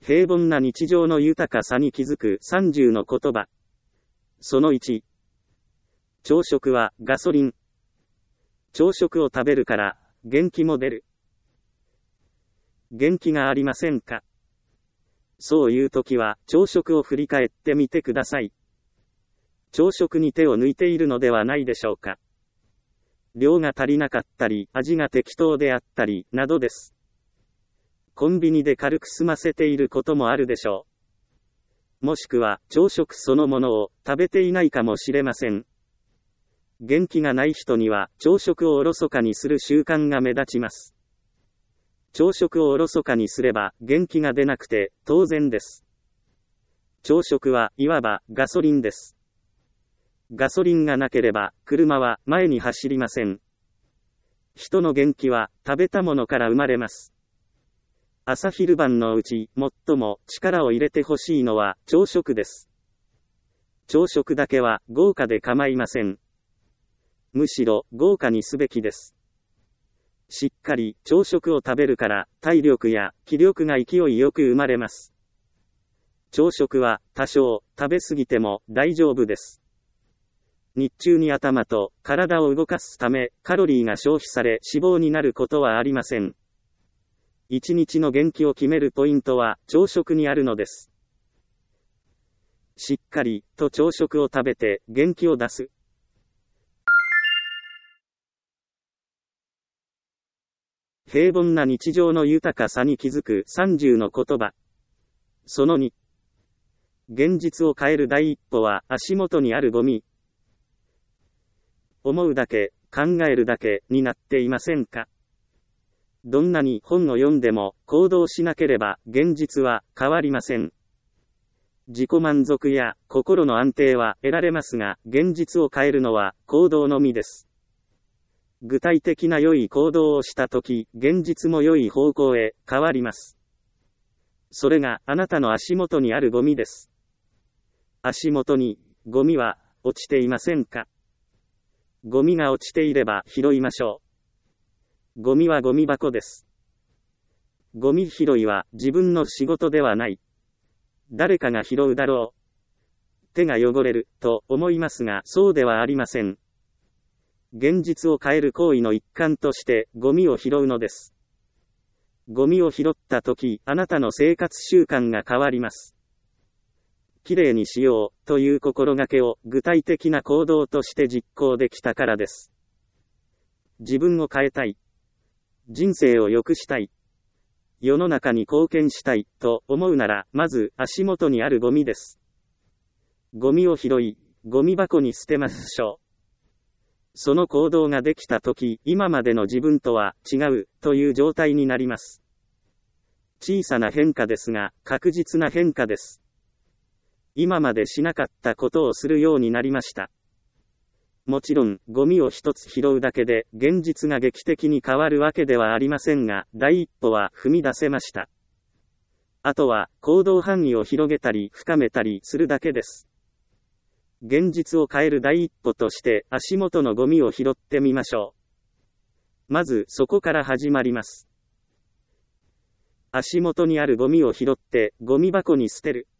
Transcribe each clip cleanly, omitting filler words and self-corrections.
平凡な日常の豊かさに気づく30の言葉。その1。朝食はガソリン。朝食を食べるから元気も出る。元気がありませんか？そういう時は朝食を振り返ってみてください。朝食に手を抜いているのではないでしょうか。量が足りなかったり、味が適当であったり、などです。コンビニで軽く済ませていることもあるでしょう。もしくは、朝食そのものを食べていないかもしれません。元気がない人には、朝食をおろそかにする習慣が目立ちます。朝食をおろそかにすれば、元気が出なくて、当然です。朝食はいわばガソリンです。ガソリンがなければ、車は前に走りません。人の元気は、食べたものから生まれます。朝昼晩のうち、最も力を入れてほしいのは、朝食です。朝食だけは、豪華で構いません。むしろ、豪華にすべきです。しっかり、朝食を食べるから、体力や気力が勢いよく生まれます。朝食は、多少、食べ過ぎても、大丈夫です。日中に頭と体を動かすため、カロリーが消費され脂肪になることはありません。一日の元気を決めるポイントは、朝食にあるのです。しっかりと朝食を食べて、元気を出す。平凡な日常の豊かさに気づく30の言葉。その2。現実を変える第一歩は、足元にあるゴミ。思うだけ、考えるだけになっていませんか？どんなに本を読んでも行動しなければ現実は変わりません。自己満足や心の安定は得られますが、現実を変えるのは行動のみです。具体的な良い行動をしたとき、現実も良い方向へ変わります。それがあなたの足元にあるゴミです。足元にゴミは落ちていませんか？ゴミが落ちていれば拾いましょう。ゴミはゴミ箱です。ゴミ拾いは自分の仕事ではない。誰かが拾うだろう。手が汚れると思いますが、そうではありません。現実を変える行為の一環としてゴミを拾うのです。ゴミを拾ったとき、あなたの生活習慣が変わります。きれいにしようという心がけを具体的な行動として実行できたからです。自分を変えたい。人生を良くしたい。世の中に貢献したいと思うなら、まず足元にあるゴミです。ゴミを拾い、ゴミ箱に捨てましょう。その行動ができたとき、今までの自分とは違うという状態になります。小さな変化ですが、確実な変化です。今までしなかったことをするようになりました。もちろん、ゴミを一つ拾うだけで、現実が劇的に変わるわけではありませんが、第一歩は踏み出せました。あとは、行動範囲を広げたり、深めたりするだけです。現実を変える第一歩として、足元のゴミを拾ってみましょう。まず、そこから始まります。足元にあるゴミを拾って、ゴミ箱に捨てる。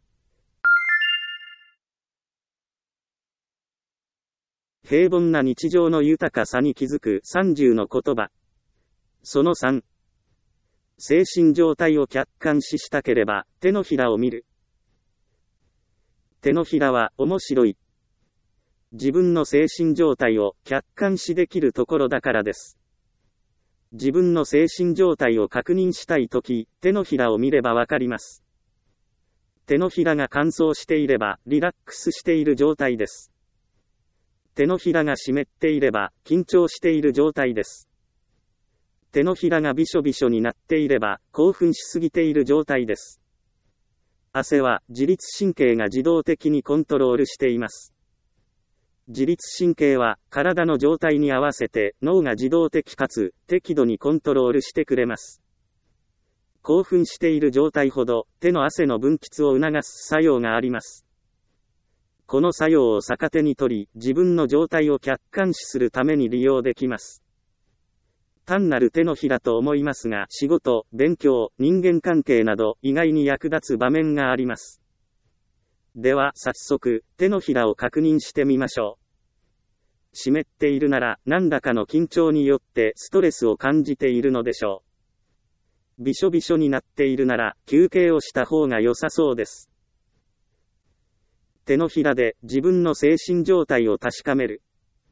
平凡な日常の豊かさに気づく30の言葉。その3。精神状態を客観視したければ、手のひらを見る。手のひらは面白い。自分の精神状態を客観視できるところだからです。自分の精神状態を確認したいとき、手のひらを見ればわかります。手のひらが乾燥していれば、リラックスしている状態です。手のひらが湿っていれば、緊張している状態です。手のひらがびしょびしょになっていれば、興奮しすぎている状態です。汗は、自律神経が自動的にコントロールしています。自律神経は、体の状態に合わせて、脳が自動的かつ、適度にコントロールしてくれます。興奮している状態ほど、手の汗の分泌を促す作用があります。この作用を逆手に取り、自分の状態を客観視するために利用できます。 単なる手のひらと思いますが、仕事、勉強、人間関係など意外に役立つ場面があります。では早速、手のひらを確認してみましょう。湿っているなら、何らかの緊張によってストレスを感じているのでしょう。びしょびしょになっているなら、休憩をした方が良さそうです。手のひらで自分の精神状態を確かめる。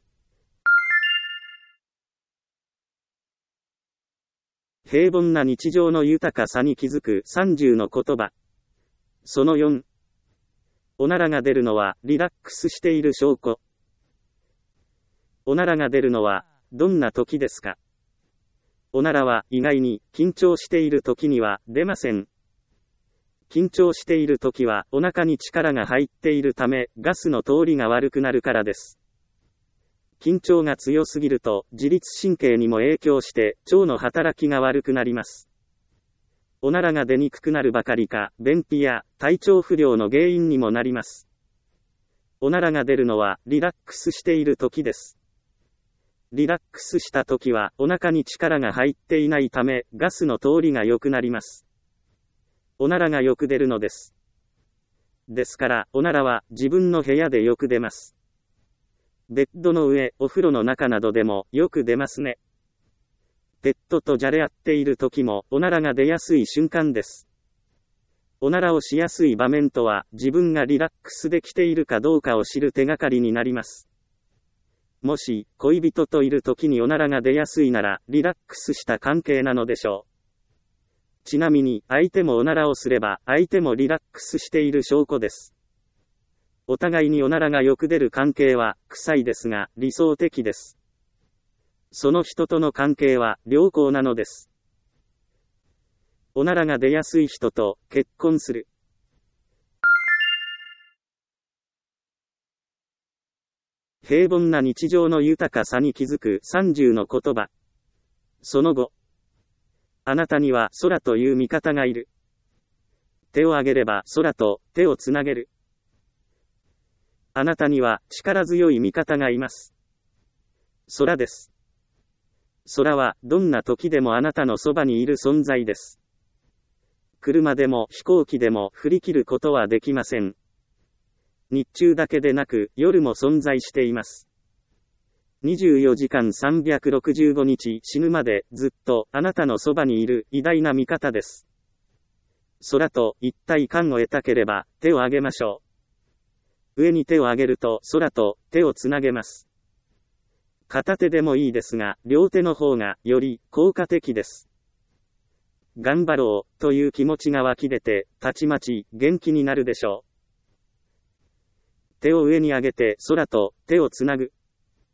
平凡な日常の豊かさに気づく30の言葉。その4。おならが出るのはリラックスしている証拠。おならが出るのはどんな時ですか？おならは意外に緊張している時には出ません。緊張している時はお腹に力が入っているためガスの通りが悪くなるからです。緊張が強すぎると自律神経にも影響して腸の働きが悪くなります。おならが出にくくなるばかりか便秘や体調不良の原因にもなります。おならが出るのはリラックスしている時です。リラックスした時はお腹に力が入っていないためガスの通りが良くなります。おならがよく出るのです。ですからおならは自分の部屋でよく出ます。ベッドの上、お風呂の中などでもよく出ますね。ペットとじゃれ合っている時もおならが出やすい瞬間です。おならをしやすい場面とは自分がリラックスできているかどうかを知る手がかりになります。もし恋人といる時におならが出やすいならリラックスした関係なのでしょう。ちなみに相手もおならをすれば相手もリラックスしている証拠です。お互いにおならがよく出る関係は臭いですが理想的です。その人との関係は良好なのです。おならが出やすい人と結婚する。平凡な日常の豊かさに気づく30の言葉。その後。あなたには空という味方がいる。手を挙げれば空と手をつなげる。あなたには力強い味方がいます。空です。空はどんな時でもあなたのそばにいる存在です。車でも飛行機でも振り切ることはできません。日中だけでなく夜も存在しています。24時間365日死ぬまでずっとあなたのそばにいる偉大な味方です。空と一体感を得たければ手を挙げましょう。上に手を挙げると空と手をつなげます。片手でもいいですが、両手の方がより効果的です。頑張ろうという気持ちが湧き出て、たちまち元気になるでしょう。手を上に上げて空と手をつなぐ。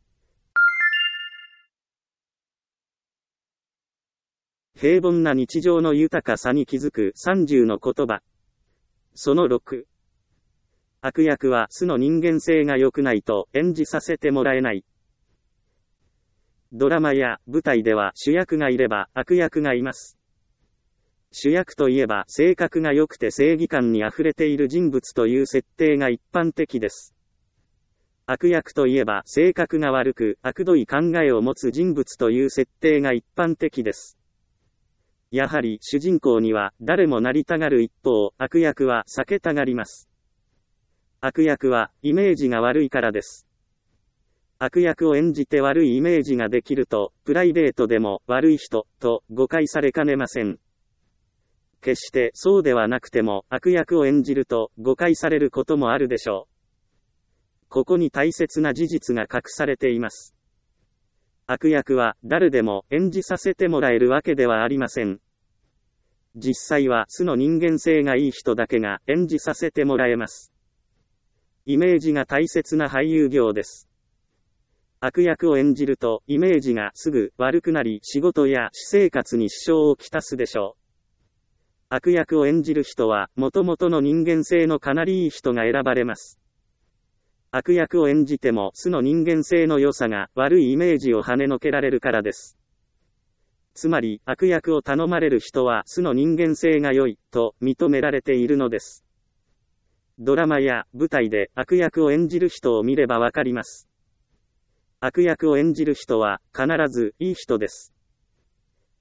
平凡な日常の豊かさに気づく30の言葉。その6。悪役は素の人間性が良くないと演じさせてもらえない。ドラマや舞台では主役がいれば悪役がいます。主役といえば性格が良くて正義感にあふれている人物という設定が一般的です。悪役といえば性格が悪く悪どい考えを持つ人物という設定が一般的です。やはり主人公には誰もなりたがる一方、悪役は避けたがります。悪役はイメージが悪いからです。悪役を演じて悪いイメージができると、プライベートでも悪い人と誤解されかねません。決してそうではなくても悪役を演じると誤解されることもあるでしょう。ここに大切な事実が隠されています。悪役は誰でも演じさせてもらえるわけではありません。実際は素の人間性がいい人だけが演じさせてもらえます。イメージが大切な俳優業です。悪役を演じるとイメージがすぐ悪くなり仕事や私生活に支障をきたすでしょう。悪役を演じる人は元々の人間性のかなりいい人が選ばれます。悪役を演じても素の人間性の良さが悪いイメージを跳ねのけられるからです。つまり悪役を頼まれる人は素の人間性が良いと認められているのです。ドラマや舞台で悪役を演じる人を見ればわかります。悪役を演じる人は必ずいい人です。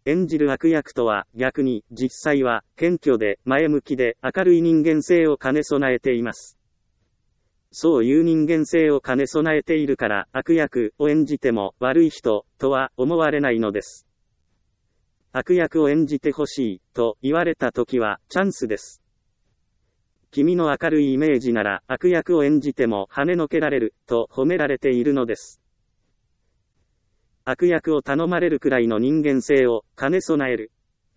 演じる悪役とは逆に、実際は謙虚で前向きで明るい人間性を兼ね備えています。そういう人間性を兼ね備えているから悪役を演じても悪い人とは思われないのです。悪役を演じてほしいと言われた時はチャンスです。君の明るいイメージなら悪役を演じても跳ねのけられると褒められているのです。悪役を頼まれるくらいの人間性を兼ね備える。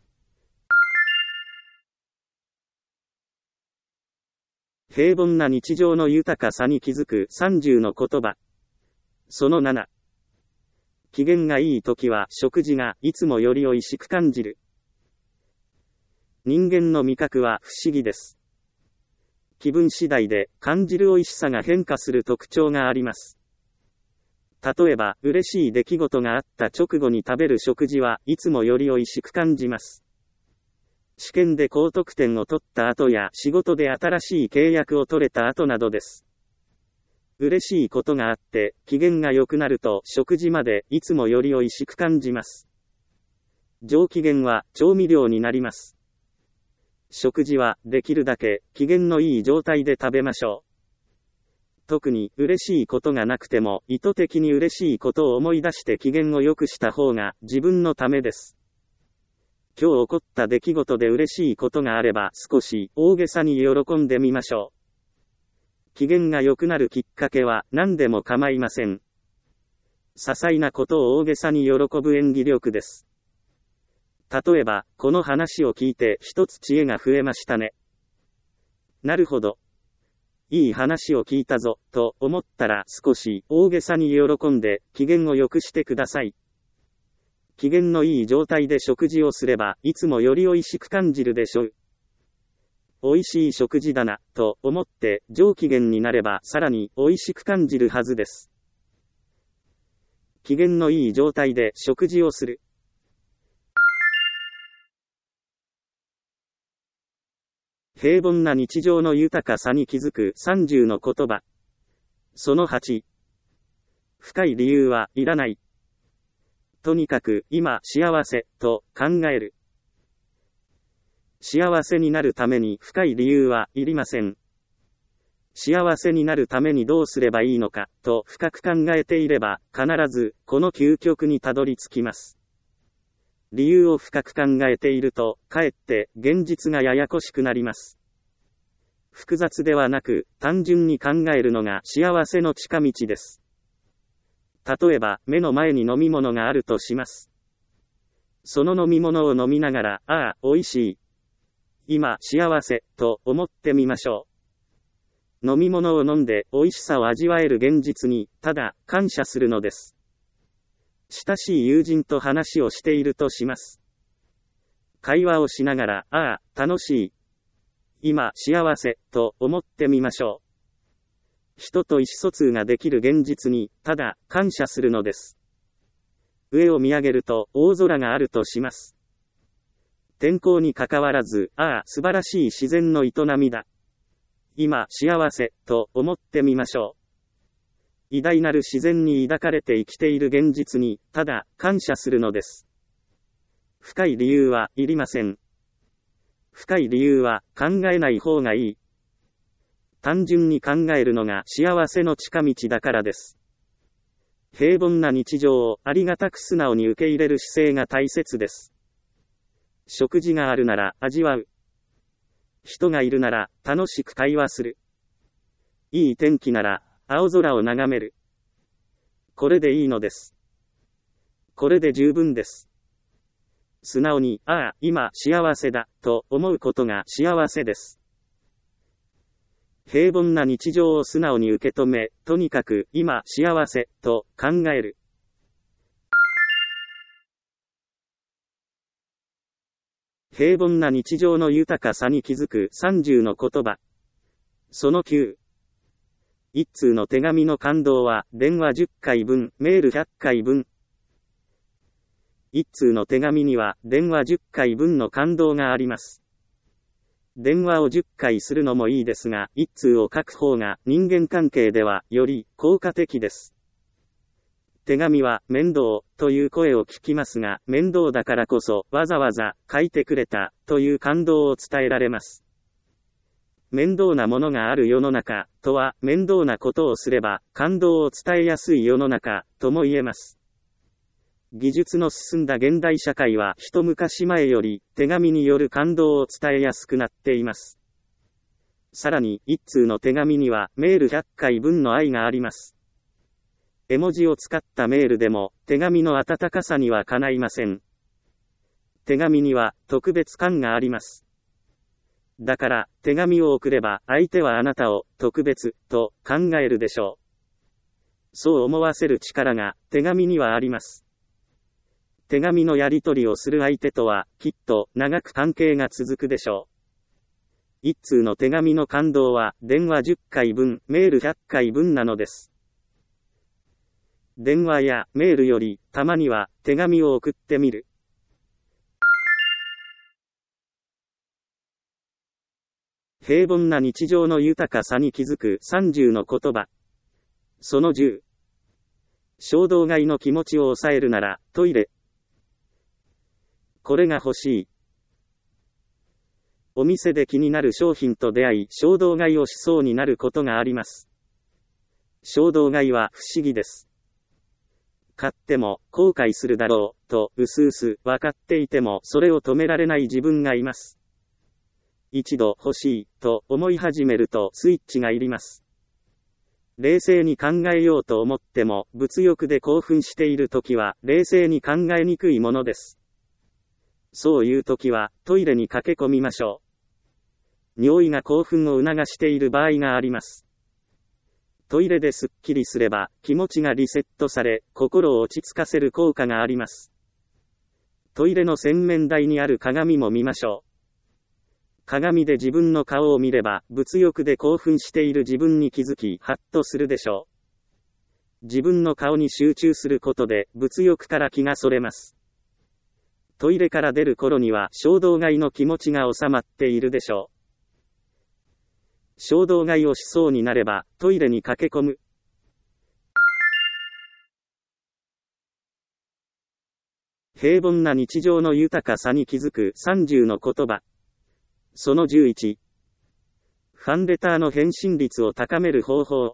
平凡な日常の豊かさに気づく30の言葉。その7。機嫌がいい時は食事がいつもより美味しく感じる。人間の味覚は不思議です。気分次第で感じる美味しさが変化する特徴があります。例えば、嬉しい出来事があった直後に食べる食事はいつもより美味しく感じます。試験で高得点を取った後や仕事で新しい契約を取れた後などです。嬉しいことがあって機嫌が良くなると食事までいつもより美味しく感じます。上機嫌は調味料になります。食事はできるだけ機嫌のいい状態で食べましょう。特に嬉しいことがなくても意図的に嬉しいことを思い出して機嫌を良くした方が自分のためです。今日起こった出来事で嬉しいことがあれば少し大げさに喜んでみましょう。機嫌が良くなるきっかけは何でも構いません。些細なことを大げさに喜ぶ演技力です。例えば、この話を聞いて一つ知恵が増えましたね。なるほど。いい話を聞いたぞ、と思ったら少し大げさに喜んで機嫌を良くしてください。機嫌のいい状態で食事をすればいつもより美味しく感じるでしょう。美味しい食事だな、と思って上機嫌になればさらに美味しく感じるはずです。機嫌のいい状態で食事をする。平凡な日常の豊かさに気づく30の言葉。その8。深い理由はいらない。とにかく今幸せと考える。幸せになるために深い理由はいりません。幸せになるためにどうすればいいのかと深く考えていれば必ずこの究極にたどり着きます。理由を深く考えていると、かえって現実がややこしくなります。複雑ではなく、単純に考えるのが幸せの近道です。例えば、目の前に飲み物があるとします。その飲み物を飲みながら、ああ、美味しい。今、幸せ、と思ってみましょう。飲み物を飲んで美味しさを味わえる現実に、ただ、感謝するのです。親しい友人と話をしているとします。会話をしながら、ああ、楽しい。今、幸せ、と思ってみましょう。人と意思疎通ができる現実に、ただ、感謝するのです。上を見上げると、大空があるとします。天候に関わらず、ああ、素晴らしい自然の営みだ。今、幸せ、と思ってみましょう。偉大なる自然に抱かれて生きている現実に、ただ、感謝するのです。深い理由はいりません。深い理由は考えない方がいい。単純に考えるのが幸せの近道だからです。平凡な日常をありがたく素直に受け入れる姿勢が大切です。食事があるなら味わう。人がいるなら楽しく会話する。いい天気なら青空を眺める。これでいいのです。これで十分です。素直に、ああ、今幸せだ、と思うことが幸せです。平凡な日常を素直に受け止め、とにかく今幸せ、と考える。平凡な日常の豊かさに気づく30の言葉。その9。一通の手紙の感動は、電話10回分、メール100回分。一通の手紙には、電話10回分の感動があります。電話を10回するのもいいですが、一通を書く方が人間関係では、より効果的です。 手紙は面倒という声を聞きますが、面倒だからこそわざわざ書いてくれたという感動を伝えられます。面倒なものがある世の中とは、面倒なことをすれば感動を伝えやすい世の中とも言えます。技術の進んだ現代社会は一昔前より手紙による感動を伝えやすくなっています。さらに、一通の手紙にはメール100回分の愛があります。絵文字を使ったメールでも手紙の温かさにはかないません。手紙には特別感があります。だから手紙を送れば相手はあなたを特別と考えるでしょう。そう思わせる力が手紙にはあります。手紙のやり取りをする相手とはきっと長く関係が続くでしょう。一通の手紙の感動は電話10回分、メール100回分なのです。電話やメールよりたまには手紙を送ってみる。平凡な日常の豊かさに気づく30の言葉。その10。衝動買いの気持ちを抑えるならトイレ。これが欲しい。お店で気になる商品と出会い、衝動買いをしそうになることがあります。衝動買いは不思議です。買っても後悔するだろうと薄々分かっていてもそれを止められない自分がいます。一度欲しいと思い始めるとスイッチがいります。冷静に考えようと思っても物欲で興奮しているときは冷静に考えにくいものです。そういうときはトイレに駆け込みましょう。尿意が興奮を促している場合があります。トイレですっきりすれば気持ちがリセットされ心を落ち着かせる効果があります。トイレの洗面台にある鏡も見ましょう。鏡で自分の顔を見れば物欲で興奮している自分に気づきハッとするでしょう。自分の顔に集中することで物欲から気がそれます。トイレから出る頃には衝動買いの気持ちが収まっているでしょう。衝動買いをしそうになればトイレに駆け込む。平凡な日常の豊かさに気づく30の言葉。その11。ファンレターの返信率を高める方法。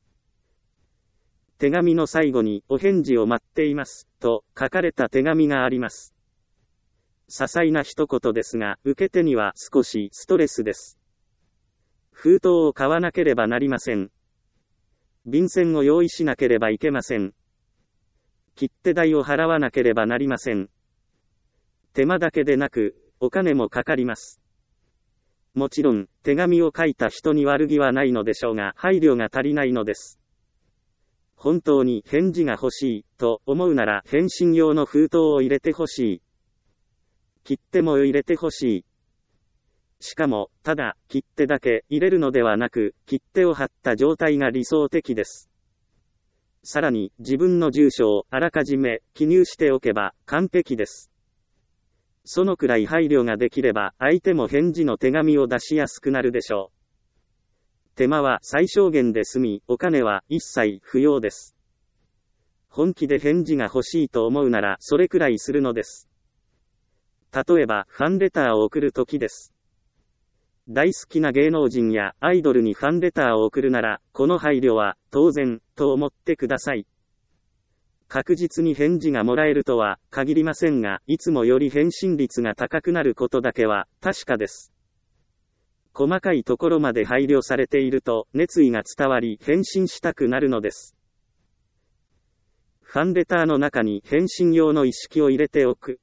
手紙の最後にお返事を待っていますと書かれた手紙があります。些細な一言ですが受け手には少しストレスです。封筒を買わなければなりません。便箋を用意しなければいけません。切手代を払わなければなりません。手間だけでなく、お金もかかります。もちろん、手紙を書いた人に悪気はないのでしょうが、配慮が足りないのです。本当に返事が欲しいと思うなら、返信用の封筒を入れてほしい。切手も入れてほしい。しかも、ただ、切手だけ入れるのではなく、切手を貼った状態が理想的です。さらに、自分の住所をあらかじめ記入しておけば完璧です。そのくらい配慮ができれば、相手も返事の手紙を出しやすくなるでしょう。手間は最小限で済み、お金は一切不要です。本気で返事が欲しいと思うなら、それくらいするのです。例えば、ファンレターを送るときです。大好きな芸能人やアイドルにファンレターを送るなら、この配慮は当然と思ってください。確実に返事がもらえるとは限りませんが、いつもより返信率が高くなることだけは確かです。細かいところまで配慮されていると熱意が伝わり返信したくなるのです。ファンレターの中に返信用の意識を入れておく。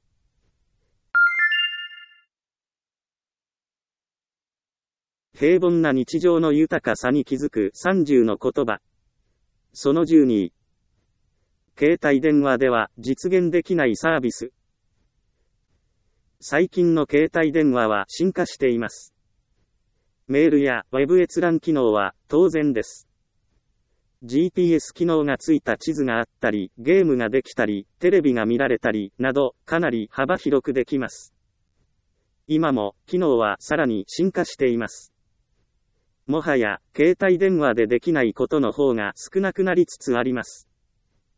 平凡な日常の豊かさに気づく30の言葉。その12。携帯電話では実現できないサービス。最近の携帯電話は進化しています。メールやウェブ閲覧機能は当然です。GPS 機能がついた地図があったり、ゲームができたり、テレビが見られたり、など、かなり幅広くできます。今も、機能はさらに進化しています。もはや、携帯電話でできないことの方が少なくなりつつあります。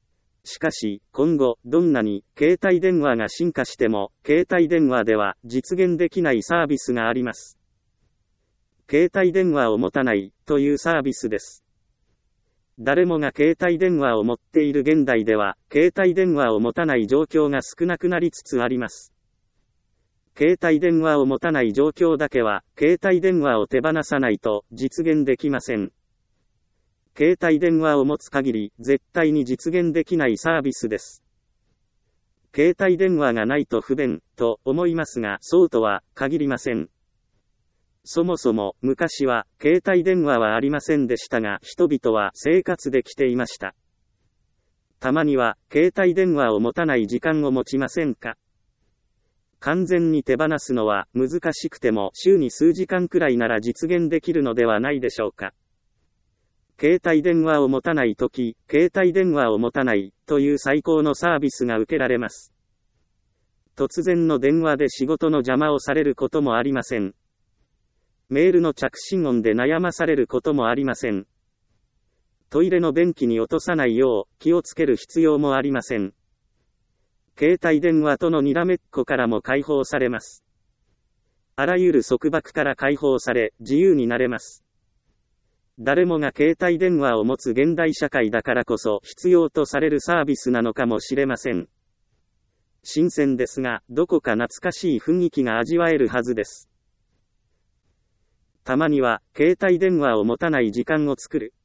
しかし、今後、どんなに、携帯電話が進化しても、携帯電話では実現できないサービスがあります。携帯電話を持たない、というサービスです。誰もが携帯電話を持っている現代では、携帯電話を持たない状況が少なくなりつつあります。携帯電話を持たない状況だけは、携帯電話を手放さないと実現できません。携帯電話を持つ限り、絶対に実現できないサービスです。携帯電話がないと不便、と思いますが、そうとは限りません。そもそも、昔は、携帯電話はありませんでしたが、人々は生活できていました。たまには、携帯電話を持たない時間を持ちませんか？完全に手放すのは難しくても、週に数時間くらいなら実現できるのではないでしょうか。携帯電話を持たないとき、携帯電話を持たない、という最高のサービスが受けられます。突然の電話で仕事の邪魔をされることもありません。メールの着信音で悩まされることもありません。トイレの便器に落とさないよう気をつける必要もありません。携帯電話とのにらめっこからも解放されます。あらゆる束縛から解放され、自由になれます。誰もが携帯電話を持つ現代社会だからこそ必要とされるサービスなのかもしれません。新鮮ですが、どこか懐かしい雰囲気が味わえるはずです。たまには、携帯電話を持たない時間を作る。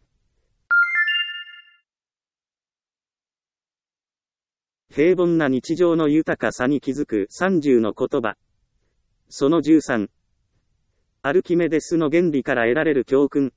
平凡な日常の豊かさに気づく30の言葉。その13。アルキメデスの原理から得られる教訓。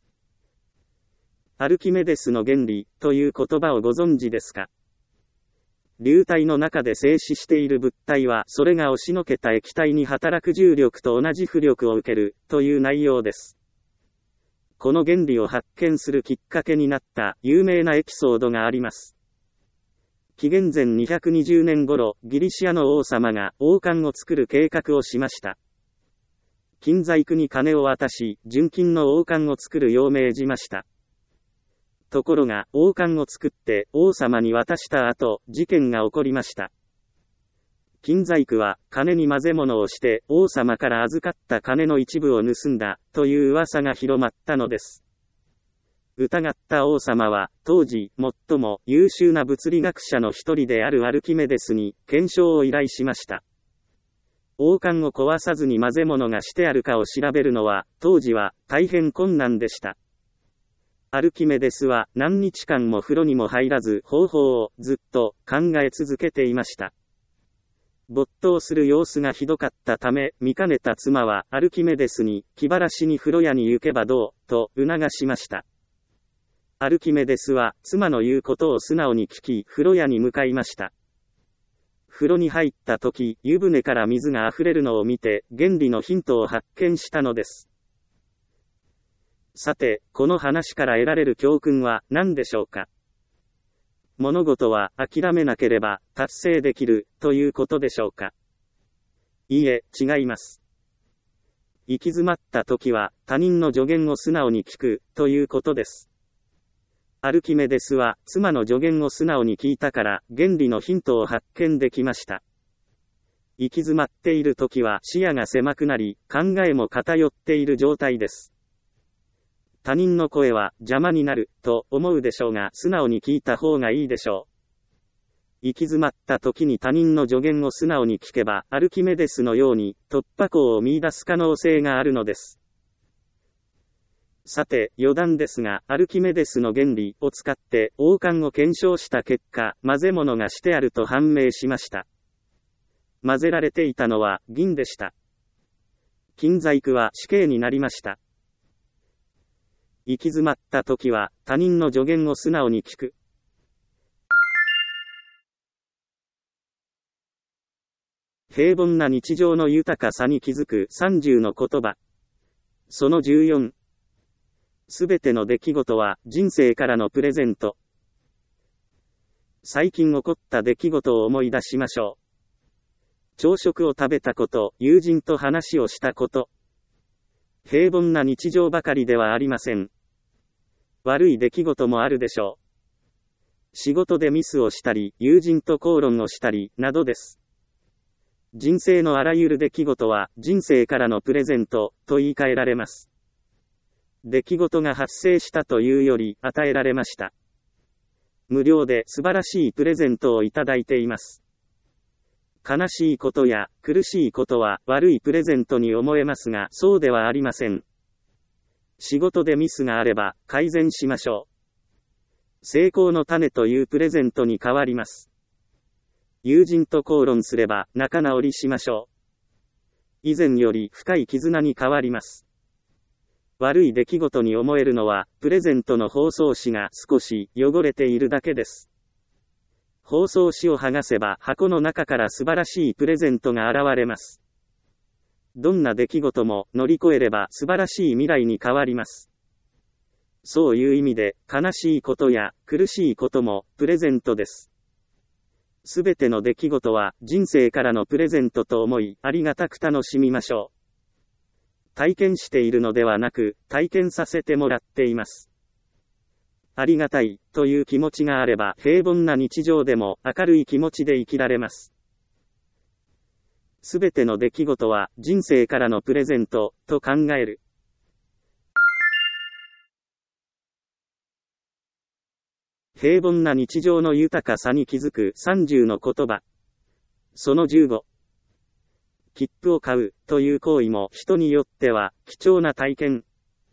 アルキメデスの原理という言葉をご存知ですか？流体の中で静止している物体は、それが押しのけた液体に働く重力と同じ浮力を受ける、という内容です。この原理を発見するきっかけになった有名なエピソードがあります。紀元前220年頃、ギリシアの王様が王冠を作る計画をしました。金細工に金を渡し、純金の王冠を作るよう命じました。ところが、王冠を作って王様に渡した後、事件が起こりました。金細工は、金に混ぜ物をして、王様から預かった金の一部を盗んだ、という噂が広まったのです。疑った王様は、当時、最も優秀な物理学者の一人であるアルキメデスに、検証を依頼しました。王冠を壊さずに混ぜ物がしてあるかを調べるのは、当時は、大変困難でした。アルキメデスは何日間も風呂にも入らず方法をずっと考え続けていました。没頭する様子がひどかったため、見かねた妻はアルキメデスに気晴らしに風呂屋に行けばどう、と促しました。アルキメデスは妻の言うことを素直に聞き、風呂屋に向かいました。風呂に入った時、湯船から水が溢れるのを見て、原理のヒントを発見したのです。さて、この話から得られる教訓は何でしょうか？物事は諦めなければ達成できるということでしょうか？いいえ、違います。行き詰まった時は他人の助言を素直に聞くということです。アルキメデスは妻の助言を素直に聞いたから原理のヒントを発見できました。行き詰まっている時は視野が狭くなり考えも偏っている状態です。他人の声は邪魔になると思うでしょうが素直に聞いた方がいいでしょう。行き詰まった時に他人の助言を素直に聞けばアルキメデスのように突破口を見出す可能性があるのです。さて、余談ですが、アルキメデスの原理を使って王冠を検証した結果、混ぜ物がしてあると判明しました。混ぜられていたのは銀でした。金細工は死刑になりました。行き詰まった時は他人の助言を素直に聞く。平凡な日常の豊かさに気づく30の言葉。その14。すべての出来事は人生からのプレゼント。最近起こった出来事を思い出しましょう。朝食を食べたこと、友人と話をしたこと。平凡な日常ばかりではありません。悪い出来事もあるでしょ仕事でミスをしたり、友人と口論をしたり、などです。人生のあらゆる出来事は、人生からのプレゼント、と言い換えられます。出来事が発生したというより、与えられました。無料で素晴らしいプレゼントをいただいています。悲しいことや苦しいことは悪いプレゼントに思えますが、そうではありません。仕事でミスがあれば改善しましょう。成功の種というプレゼントに変わります。友人と口論すれば仲直りしましょう。以前より深い絆に変わります。悪い出来事に思えるのは、プレゼントの包装紙が少し汚れているだけです。包装紙を剥がせば箱の中から素晴らしいプレゼントが現れます。どんな出来事も乗り越えれば素晴らしい未来に変わります。そういう意味で、悲しいことや苦しいこともプレゼントです。すべての出来事は人生からのプレゼントと思い、ありがたく楽しみましょう。体験しているのではなく、体験させてもらっています。ありがたい、という気持ちがあれば、平凡な日常でも明るい気持ちで生きられます。すべての出来事は人生からのプレゼント、と考える。平凡な日常の豊かさに気づく30の言葉。その15。切符を買う、という行為も人によっては貴重な体験。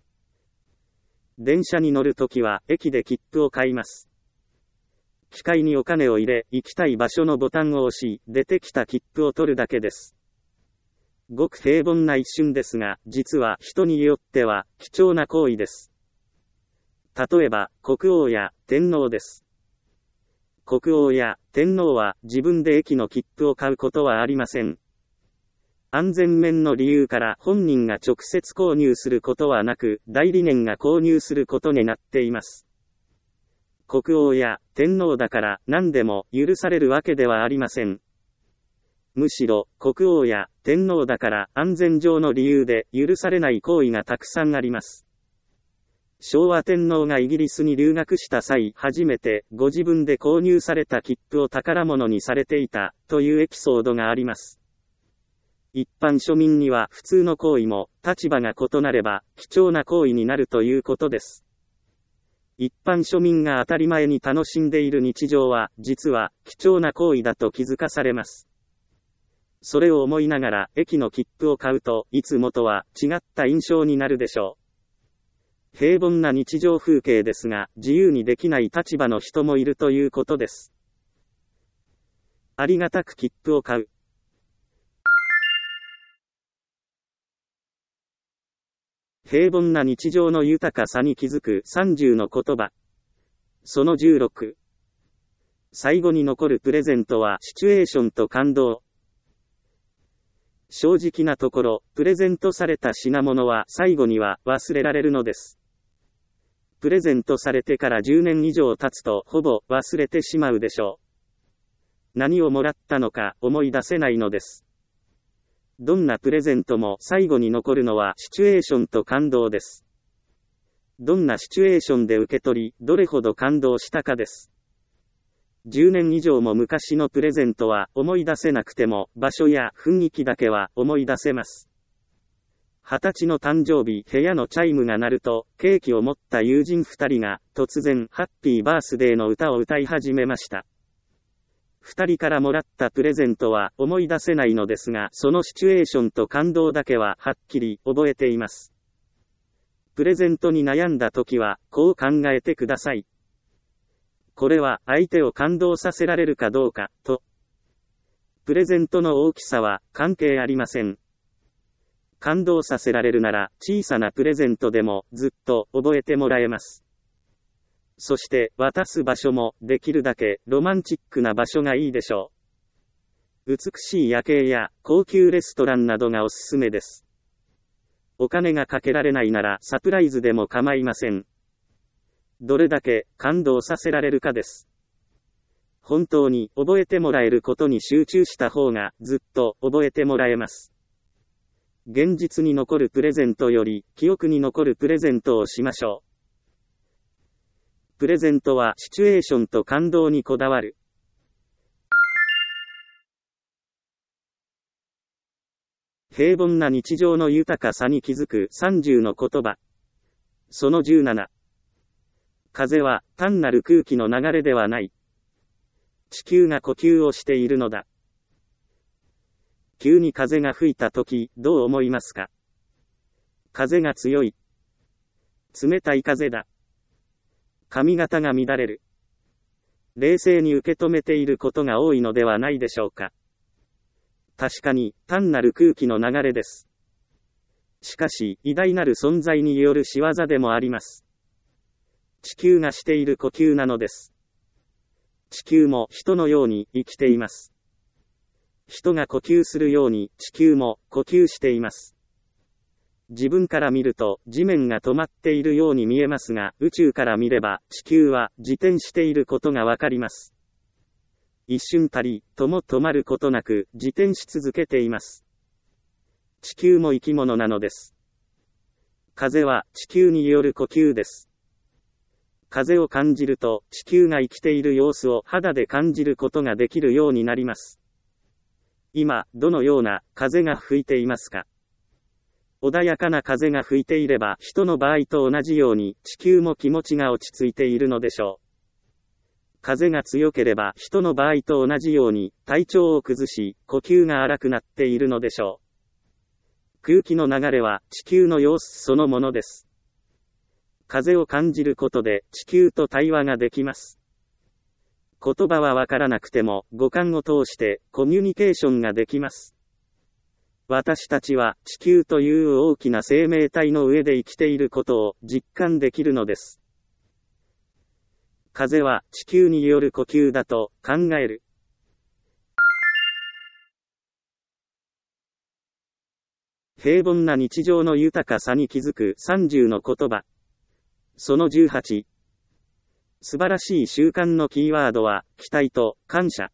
電車に乗るときは駅で切符を買います。機械にお金を入れ、行きたい場所のボタンを押し、出てきた切符を取るだけです。ごく平凡な一瞬ですが、実は人によっては貴重な行為です。例えば、国王や天皇です。国王や天皇は自分で駅の切符を買うことはありません。安全面の理由から本人が直接購入することはなく、代理人が購入することになっています。国王や天皇だから何でも許されるわけではありません。むしろ、国王や天皇だから安全上の理由で許されない行為がたくさんあります。昭和天皇がイギリスに留学した際、初めてご自分で購入された切符を宝物にされていたというエピソードがあります。一般庶民には普通の行為も立場が異なれば貴重な行為になるということです。一般庶民が当たり前に楽しんでいる日常は実は貴重な行為だと気づかされます。それを思いながら駅の切符を買うといつもとは違った印象になるでしょう。平凡な日常風景ですが、自由にできない立場の人もいるということです。ありがたく切符を買う。平凡な日常の豊かさに気づく30の言葉。その16。最後に残るプレゼントはシチュエーションと感動。正直なところ、プレゼントされた品物は最後には忘れられるのです。プレゼントされてから10年以上経つとほぼ忘れてしまうでしょう。何をもらったのか思い出せないのです。どんなプレゼントも最後に残るのはシチュエーションと感動です。どんなシチュエーションで受け取り、どれほど感動したかです。10年以上も昔のプレゼントは思い出せなくても、場所や雰囲気だけは思い出せます。20歳の誕生日、部屋のチャイムが鳴ると、ケーキを持った友人2人が、突然、ハッピーバースデーの歌を歌い始めました。2人からもらったプレゼントは思い出せないのですが、そのシチュエーションと感動だけははっきり覚えています。プレゼントに悩んだ時は、こう考えてください。これは相手を感動させられるかどうか、と。プレゼントの大きさは関係ありません。感動させられるなら小さなプレゼントでもずっと覚えてもらえます。そして渡す場所もできるだけロマンチックな場所がいいでしょう。美しい夜景や高級レストランなどがおすすめです。お金がかけられないならサプライズでも構いません。どれだけ感動させられるかです。本当に覚えてもらえることに集中した方がずっと覚えてもらえます。現実に残るプレゼントより記憶に残るプレゼントをしましょう。 プレゼントはシチュエーションと感動にこだわる。平凡な日常の豊かさに気づく30の言葉。その17。風は単なる空気の流れではない。地球が呼吸をしているのだ。急に風が吹いたとき、どう思いますか？風が強い。冷たい風だ。髪型が乱れる。冷静に受け止めていることが多いのではないでしょうか。確かに、単なる空気の流れです。しかし、偉大なる存在による仕業でもあります。地球がしている呼吸なのです。地球も人のように生きています。人が呼吸するように地球も呼吸しています。自分から見ると地面が止まっているように見えますが、宇宙から見れば地球は自転していることがわかります。一瞬たりとも止まることなく自転し続けています。地球も生き物なのです。風は地球による呼吸です。風を感じると地球が生きている様子を肌で感じることができるようになります。今、どのような風が吹いていますか？穏やかな風が吹いていれば人の場合と同じように地球も気持ちが落ち着いているのでしょう。風が強ければ人の場合と同じように体調を崩し呼吸が荒くなっているのでしょう。空気の流れは地球の様子そのものです。風を感じることで地球と対話ができます。言葉はわからなくても五感を通してコミュニケーションができます。私たちは地球という大きな生命体の上で生きていることを実感できるのです。風は地球による呼吸だと考える。平凡な日常の豊かさに気づく30の言葉。その18。素晴らしい習慣のキーワードは期待と感謝。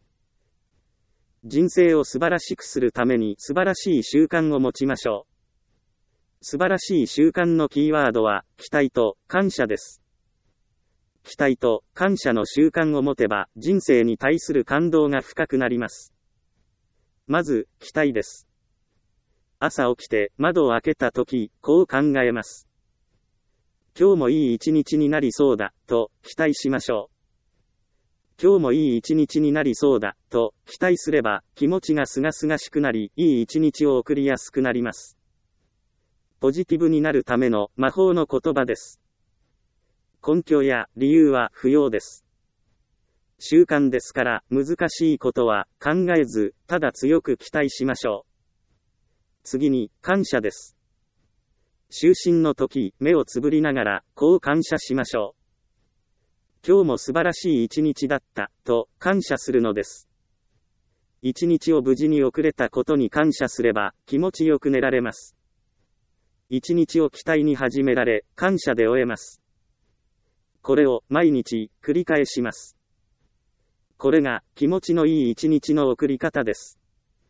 人生を素晴らしくするために素晴らしい習慣を持ちましょう。素晴らしい習慣のキーワードは期待と感謝です。期待と感謝の習慣を持てば人生に対する感動が深くなります。まず、期待です。朝起きて窓を開けたとき、こう考えます。今日もいい一日になりそうだ、と期待しましょう。今日もいい一日になりそうだ、と期待すれば気持ちがすがすがしくなり、いい一日を送りやすくなります。ポジティブになるための魔法の言葉です。根拠や理由は不要です。習慣ですから難しいことは考えず、ただ強く期待しましょう。次に、感謝です。就寝の時、目をつぶりながら、こう感謝しましょう。今日も素晴らしい一日だった、と感謝するのです。一日を無事に送れたことに感謝すれば、気持ちよく寝られます。一日を期待に始められ、感謝で終えます。これを毎日繰り返します。これが気持ちのいい一日の送り方です。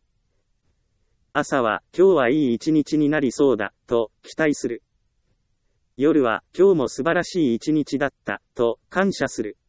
朝は今日はいい一日になりそうだと期待する。夜は今日も素晴らしい一日だったと感謝する。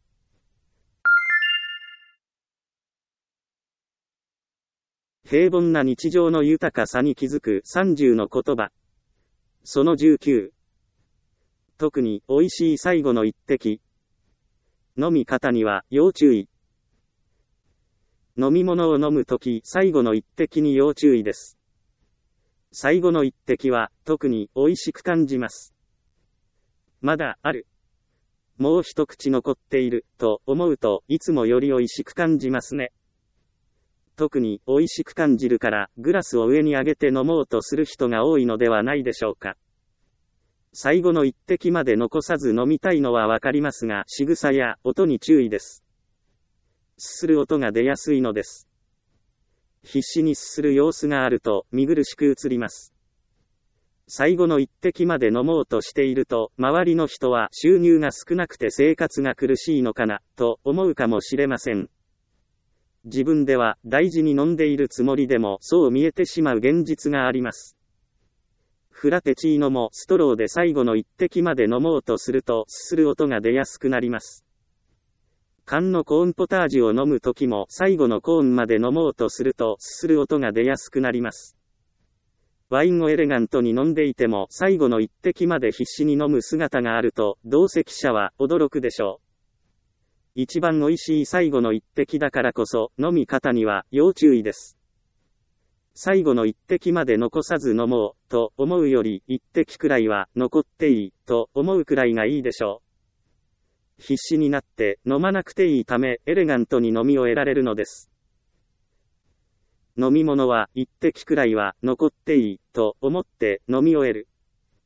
平凡な日常の豊かさに気づく30の言葉。その19。特に美味しい最後の一滴。飲み方には要注意。飲み物を飲むとき最後の一滴に要注意です。最後の一滴は特に美味しく感じます。まだある。もう一口残っていると思うといつもより美味しく感じますね。特に美味しく感じるからグラスを上に上げて飲もうとする人が多いのではないでしょうか。最後の一滴まで残さず飲みたいのはわかりますが、仕草や音に注意です。すする音が出やすいのです。必死にすする様子があると見苦しく映ります。最後の一滴まで飲もうとしていると、周りの人は収入が少なくて生活が苦しいのかな、と思うかもしれません。自分では大事に飲んでいるつもりでもそう見えてしまう現実があります。 フラペチーノもストローで最後の一滴まで飲もうとするとすする音が出やすくなります。缶のコーンポタージュを飲むときも最後のコーンまで飲もうとするとすする音が出やすくなります。ワインをエレガントに飲んでいても最後の一滴まで必死に飲む姿があると同席者は驚くでしょう。一番美味しい最後の一滴だからこそ飲み方には要注意です。最後の一滴まで残さず飲もうと思うより一滴くらいは残っていいと思うくらいがいいでしょう。必死になって飲まなくていいためエレガントに飲み終えられるのです。飲み物は一滴くらいは残っていいと思って飲み終える。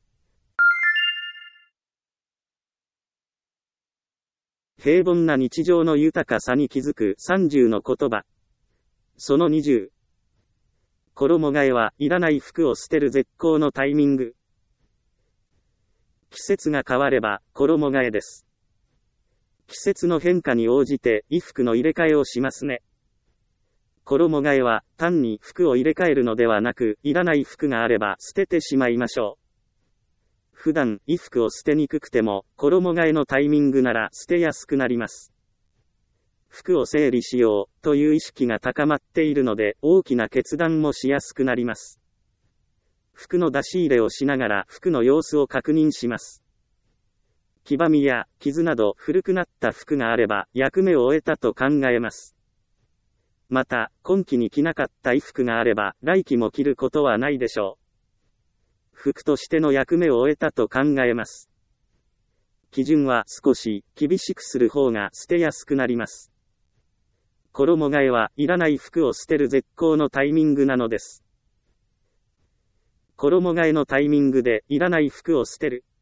平凡な日常の豊かさに気づく30の言葉。その20。衣替えはいらない服を捨てる絶好のタイミング。季節が変われば衣替えです。季節の変化に応じて衣服の入れ替えをしますね。衣替えは単に服を入れ替えるのではなく、いらない服があれば捨ててしまいましょう。普段衣服を捨てにくくても衣替えのタイミングなら捨てやすくなります。服を整理しようという意識が高まっているので大きな決断もしやすくなります。服の出し入れをしながら服の様子を確認します。黄ばみや傷など古くなった服があれば役目を終えたと考えます。また、今季に着なかった衣服があれば来季も着ることはないでしょう。服としての役目を終えたと考えます。基準は少し厳しくする方が捨てやすくなります。衣替えはいらない服を捨てる絶好のタイミングなのです。衣替えのタイミングでいらない服を捨てる。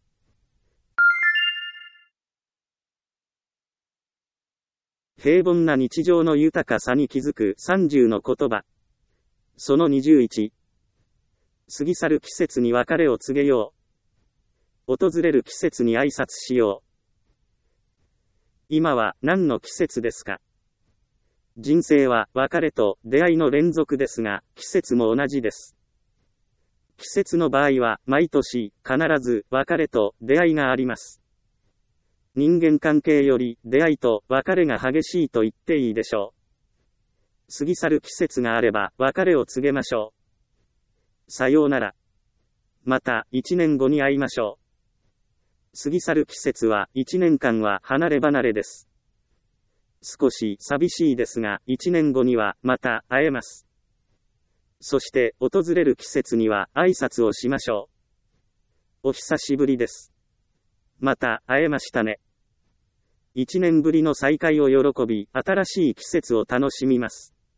平凡な日常の豊かさに気づく30の言葉。その21。過ぎ去る季節に別れを告げよう。訪れる季節に挨拶しよう。今は何の季節ですか？人生は別れと出会いの連続ですが、季節も同じです。季節の場合は毎年必ず別れと出会いがあります。人間関係より出会いと別れが激しいと言っていいでしょう。過ぎ去る季節があれば別れを告げましょう。さようなら。また1年後に会いましょう。過ぎ去る季節は1年間は離れ離れです。少し寂しいですが1年後にはまた会えます。そして訪れる季節には挨拶をしましょう。お久しぶりです。また会えましたね。1年ぶりの再会を喜び、新しい季節を楽しみます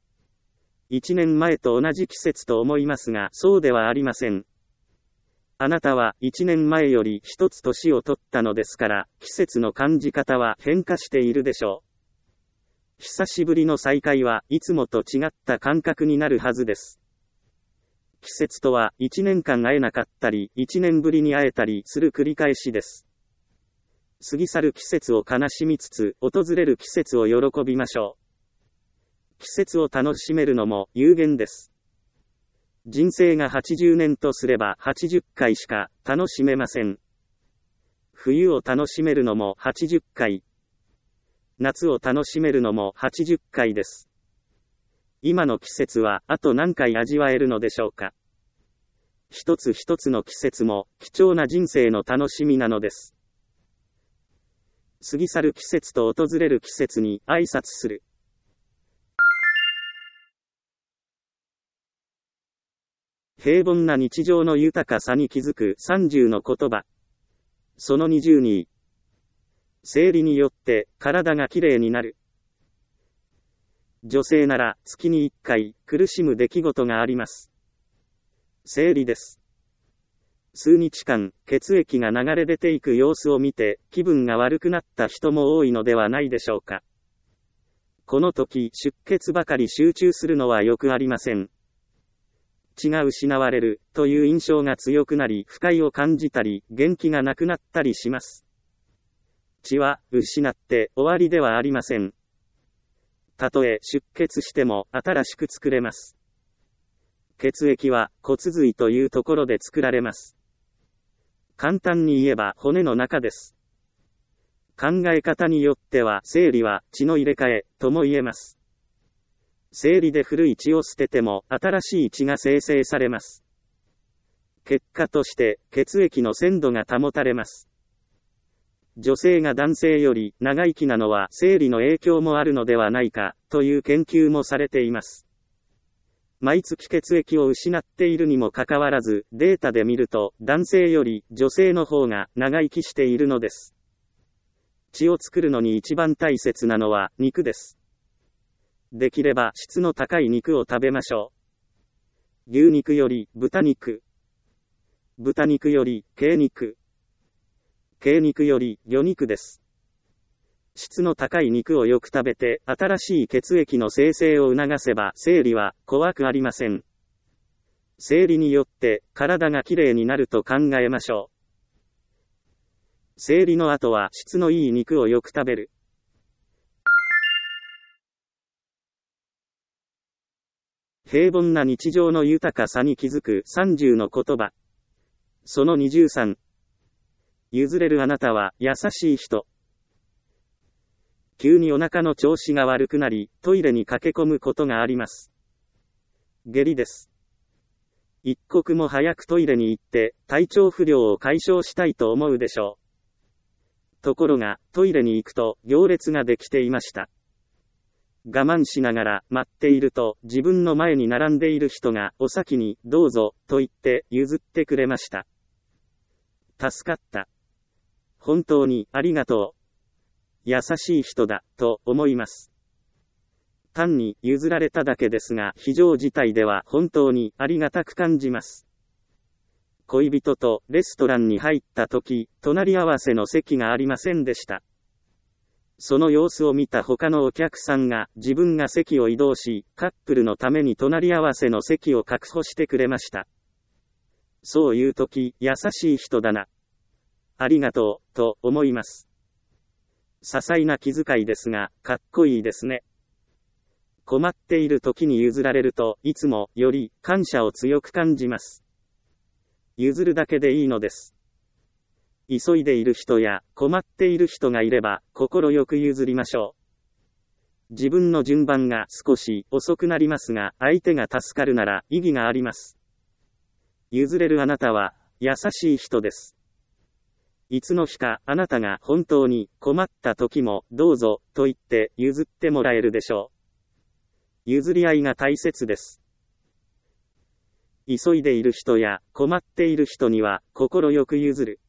。1年前と同じ季節と思いますが、そうではありません。あなたは1年前より一つ年を取ったのですから、季節の感じ方は変化しているでしょう。久しぶりの再会はいつもと違った感覚になるはずです。季節とは1年間会えなかったり、1年ぶりに会えたりする繰り返しです。過ぎ去る季節を悲しみつつ、訪れる季節を喜びましょう。季節を楽しめるのも有限です。人生が80年とすれば80回しか楽しめません。冬を楽しめるのも80回。夏を楽しめるのも80回です。今の季節はあと何回味わえるのでしょうか。一つ一つの季節も貴重な人生の楽しみなのです。過ぎ去る季節と訪れる季節に挨拶する。平凡な日常の豊かさに気づく30の言葉。その22。生理によって体がきれいになる。女性なら月に1回苦しむ出来事があります。生理です。数日間血液が流れ出ていく様子を見て気分が悪くなった人も多いのではないでしょうか。この時出血ばかり集中するのはよくありません。血が失われるという印象が強くなり不快を感じたり元気がなくなったりします。血は失って終わりではありません。たとえ出血しても新しく作れます。血液は骨髄というところで作られます。 簡単に言えば骨の中です。考え方によっては生理は血の入れ替えとも言えます。生理で古い血を捨てても新しい血が生成されます。結果として血液の鮮度が保たれます。女性が男性より長生きなのは生理の影響もあるのではないかという研究もされています。毎月血液を失っているにもかかわらずデータで見ると男性より女性の方が長生きしているのです。血を作るのに一番大切なのは肉です。できれば質の高い肉を食べましょう。牛肉より豚肉。豚肉より鶏肉。鶏肉より魚肉です。質の高い肉をよく食べて新しい血液の生成を促せば生理は怖くありません。生理によって体がきれいになると考えましょう。生理の後は質のいい肉をよく食べる。平凡な日常の豊かさに気づく30の言葉。その23。譲れるあなたは優しい人。急にお腹の調子が悪くなり、トイレに駆け込むことがあります。下痢です。一刻も早くトイレに行って、体調不良を解消したいと思うでしょう。ところが、トイレに行くと、行列ができていました。我慢しながら待っていると、自分の前に並んでいる人が、お先に、どうぞ、と言って譲ってくれました。助かった。本当にありがとう。優しい人だ、と思います。単に譲られただけですが、非常事態では本当にありがたく感じます。恋人とレストランに入った時、隣り合わせの席がありませんでした。その様子を見た他のお客さんが自分が席を移動し、カップルのために隣り合わせの席を確保してくれました。そういう時、優しい人だな。ありがとう、と思います。些細な気遣いですが、かっこいいですね。困っている時に譲られると、いつもより感謝を強く感じます。譲るだけでいいのです。急いでいる人や困っている人がいれば、心よく譲りましょう。自分の順番が少し遅くなりますが、相手が助かるなら意義があります。譲れるあなたは優しい人です。いつの日かあなたが本当に困った時もどうぞと言って譲ってもらえるでしょう。譲り合いが大切です。急いでいる人や困っている人には心よく譲る。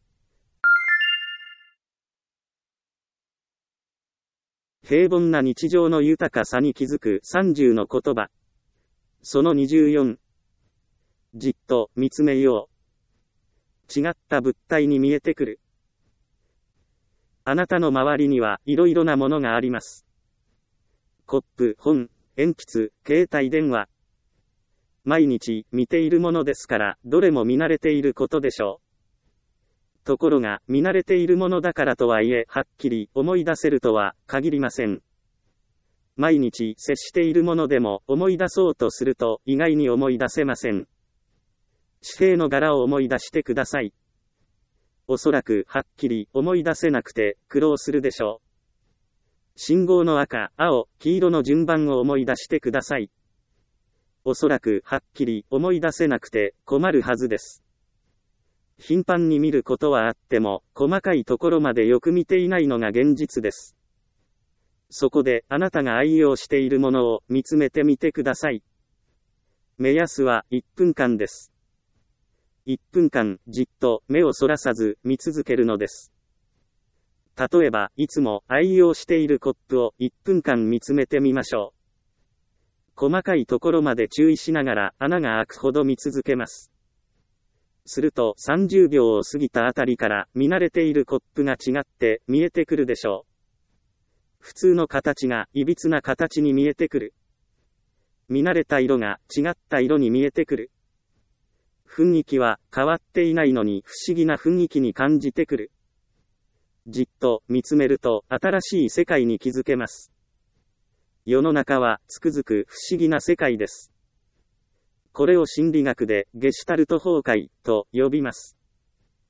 平凡な日常の豊かさに気づく30の言葉。その24。じっと見つめよう。違った物体に見えてくる。あなたの周りにはいろいろなものがあります。コップ、本、鉛筆、携帯電話。毎日見ているものですから、どれも見慣れていることでしょう。ところが、見慣れているものだからとはいえ、はっきり思い出せるとは限りません。毎日接しているものでも思い出そうとすると意外に思い出せません。紙幣の柄を思い出してください。おそらくはっきり思い出せなくて苦労するでしょう。信号の赤、青、黄色の順番を思い出してください。おそらくはっきり思い出せなくて困るはずです。頻繁に見ることはあっても、細かいところまでよく見ていないのが現実です。そこであなたが愛用しているものを見つめてみてください。目安は1分間です。1分間じっと目をそらさず見続けるのです。例えば、いつも愛用しているコップを1分間見つめてみましょう。細かいところまで注意しながら穴が開くほど見続けます。すると30秒を過ぎたあたりから見慣れているコップが違って見えてくるでしょう。普通の形がいびつな形に見えてくる。見慣れた色が違った色に見えてくる。雰囲気は変わっていないのに不思議な雰囲気に感じてくる。じっと見つめると新しい世界に気づけます。世の中はつくづく不思議な世界です。これを心理学でゲシュタルト崩壊と呼びます。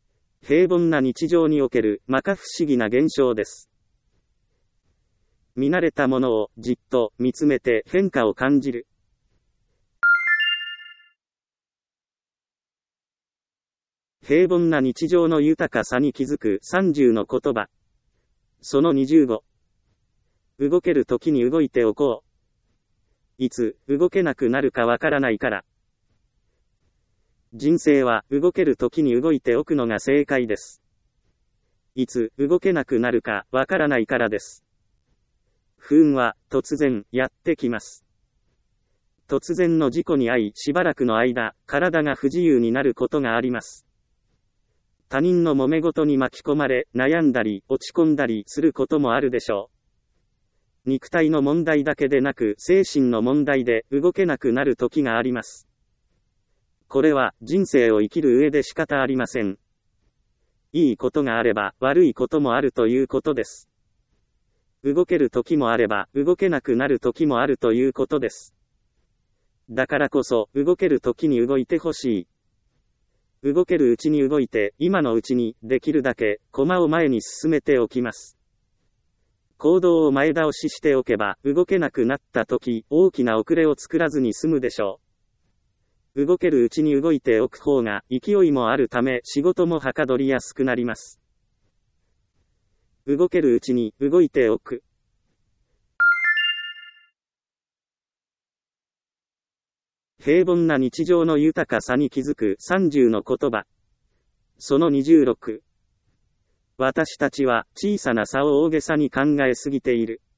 平凡な日常における摩訶不思議な現象です。見慣れたものをじっと見つめて変化を感じる。平凡な日常の豊かさに気づく30の言葉。その25。動ける時に動いておこう。いつ動けなくなるかわからないから。人生は動ける時に動いておくのが正解です。いつ動けなくなるかわからないからです。不運は突然やってきます。突然の事故に遭いしばらくの間、体が不自由になることがあります。他人の揉め事に巻き込まれ、悩んだり、落ち込んだりすることもあるでしょう。肉体の問題だけでなく、精神の問題で動けなくなる時があります。これは人生を生きる上で仕方ありません。いいことがあれば、悪いこともあるということです。動ける時もあれば、動けなくなる時もあるということです。だからこそ、動ける時に動いてほしい。動けるうちに動いて、今のうちに、できるだけ、駒を前に進めておきます。行動を前倒ししておけば、動けなくなった時、大きな遅れを作らずに済むでしょう。動けるうちに動いておく方が、勢いもあるため、仕事もはかどりやすくなります。動けるうちに、動いておく。平凡な日常の豊かさに気づく30の言葉。その26。私たちは小さな差を大げさに考えすぎている。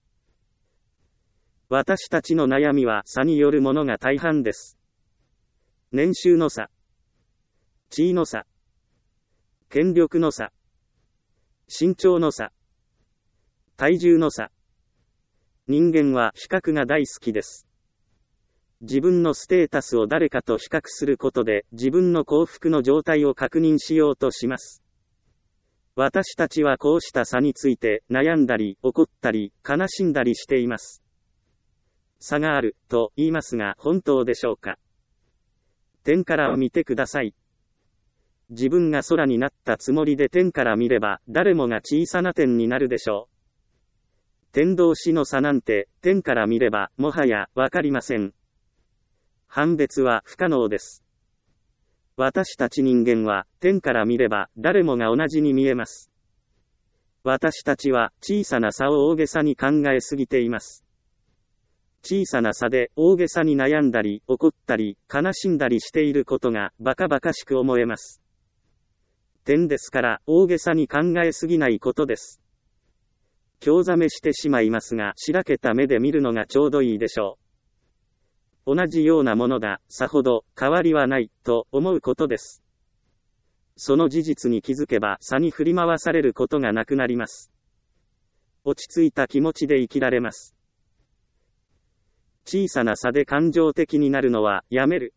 私たちの悩みは差によるものが大半です。年収の差、地位の差、権力の差、身長の差、体重の差。人間は比較が大好きです。自分のステータスを誰かと比較することで自分の幸福の状態を確認しようとします。私たちはこうした差について悩んだり怒ったり悲しんだりしています。差があると言いますが本当でしょうか。天から見てください。自分が空になったつもりで天から見れば誰もが小さな点になるでしょう。天同士の差なんて天から見ればもはやわかりません。判別は不可能です。私たち人間は天から見れば誰もが同じに見えます。私たちは小さな差を大げさに考えすぎています。小さな差で大げさに悩んだり怒ったり悲しんだりしていることがバカバカしく思えます。天ですから大げさに考えすぎないことです。興ざめしてしまいますがしらけた目で見るのがちょうどいいでしょう。同じようなものだ、さほど変わりはない、と思うことです。その事実に気づけば差に振り回されることがなくなります。落ち着いた気持ちで生きられます。小さな差で感情的になるのはやめる。